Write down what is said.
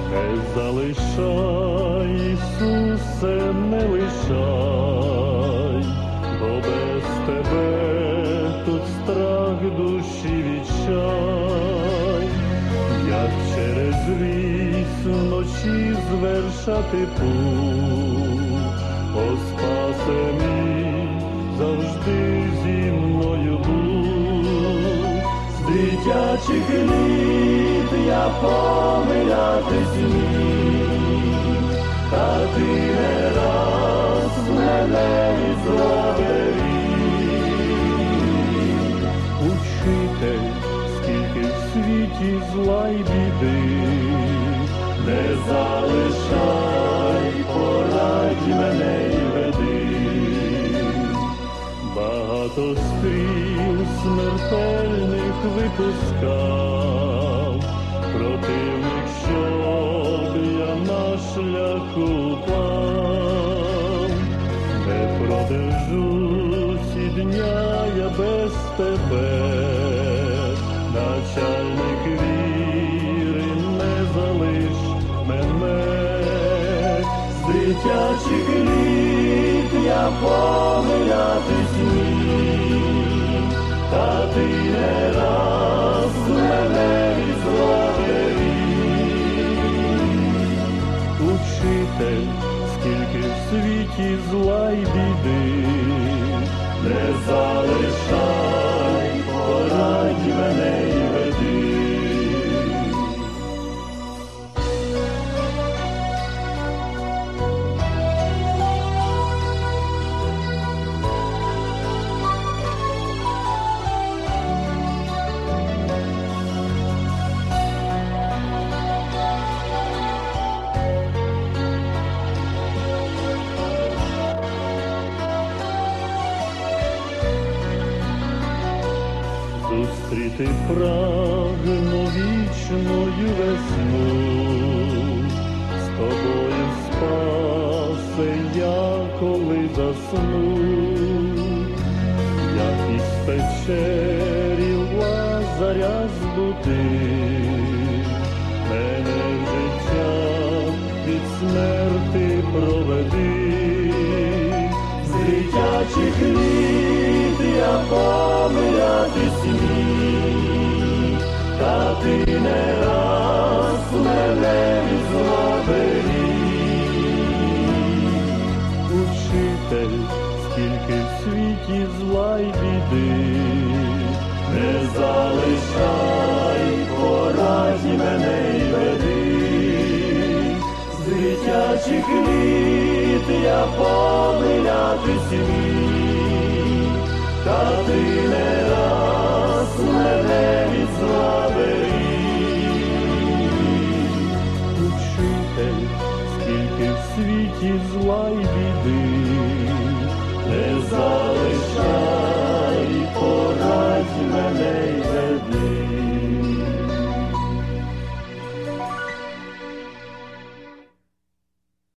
Не залишай, Ісусе, не лишай, бо без тебе тут страх душі відчай, як через ліс вночі звершати путь, о спасе мій, завжди зі мною будь. З дитячих літ я помилятись міг, та ти не раз мене ізловив. Учитель, скільки в світі зла й біди, не залишай, порадь мене й веди. Багато стріл смертельних випускав противник, щоб я на шляху пав. Не продержусь і дня я без тебе, начальник віри, не залиш мене. З дитячих літ я помилятись міг, та ти не раз мене ізловив. Учитель, скільки в світі зла й біди, не залишай, порадь мене й веди. Зустріти прагну вічною весну, з тобою спасе я, коли засну. Як із печері Лазаря збудив, мене в життя від смерти проведи. З дитячих літ я помилятись міг, та ти не раз мене ізловив. Учитель, скільки в світі зла й біди, не залишай, порадь мене й веди. З дитячих літ я помилятись міг, та ти не раз мене відзловив. Учитель, скільки в світі зла й біди,